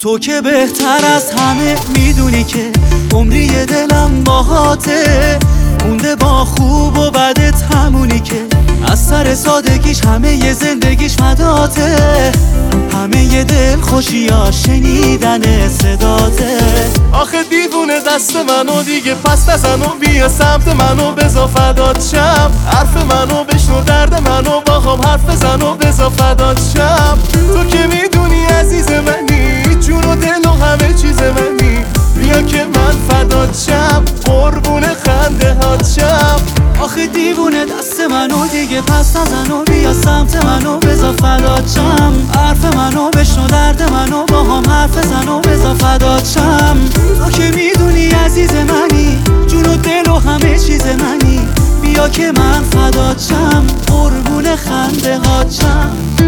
تو که بهتر از همه میدونی که عمری دلم باهاته، مونده با خوب و بدت همونی که از سر سادگیش همه ی زندگیش فداته، همه ی دل خوشیا شنیدن صداته. آخه دیوونه دست منو دیگه پس نزن و بیا سمت منو بزا فدات شم، حرف منو بشنو درد منو با هم حرف بزن و بزا فدات شم. تو که میدونی عزیز منی، جون و دل و همه چیز منی، بیا که من فدات شم، قربون خنده هات شم. آخه دیوونه دست منو دیگه پس نزن و بیا سمت منو بزا فدات شم، حرف منو بشنو درد منو با هم حرف بزن و بزا فدات شم. تو که میدونی عزیز منی، جون و دل و همه چیز منی، بیا که من فدات شم، قربون خنده هات شم.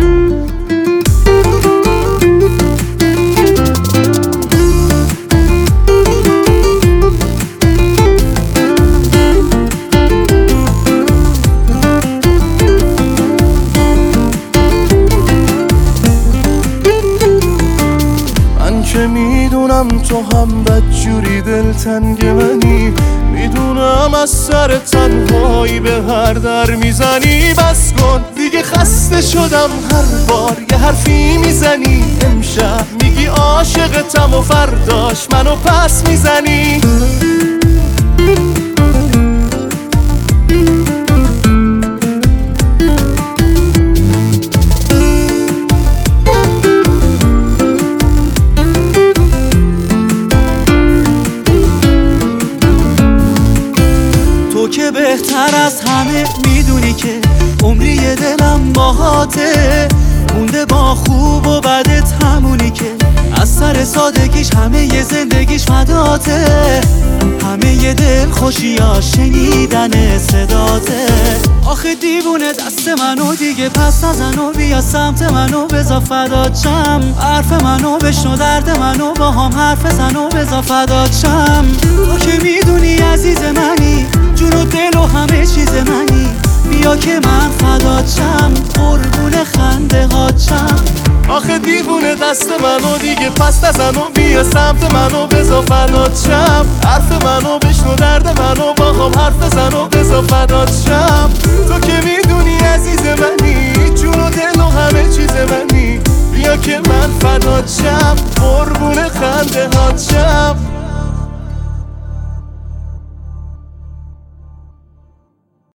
که میدونم تو هم بدجوری دلتنگ منی، میدونم از سر تنهایی به هر در میزنی. بس کن دیگه خسته شدم هر بار یه حرفی میزنی، امشب میگی عاشقتم و فرداش منو پس میزنی. تو که بهتر از همه میدونی که عمری دلم باهاته، مونده با خوب و بدت همونی که از سر سادگیش همه ی زندگیش فداته، همه ی دل خوشیا شنیدن صداته. آخه دیوونه دست منو دیگه پس نزن و بیا سمت منو بزا فدات شم، حرف منو بشنو درد منو با هم حرف بزن و بزا فدات شم. تو که میدونی عزیز منی، جون و دل و همه چیز منی، بیا که من فدات شم، قربون خنده هات شم. آخه دیوونه دست منو دیگه پس نزن و بیا سمت منو بزا فدات شم، حرف منو بشنو درد منو با هم حرف بزن و بزا فدات شم. تو که میدونی عزیز منی، جون و دل و همه چیز منی، بیا که من فدات شم، قربون خنده هات شم.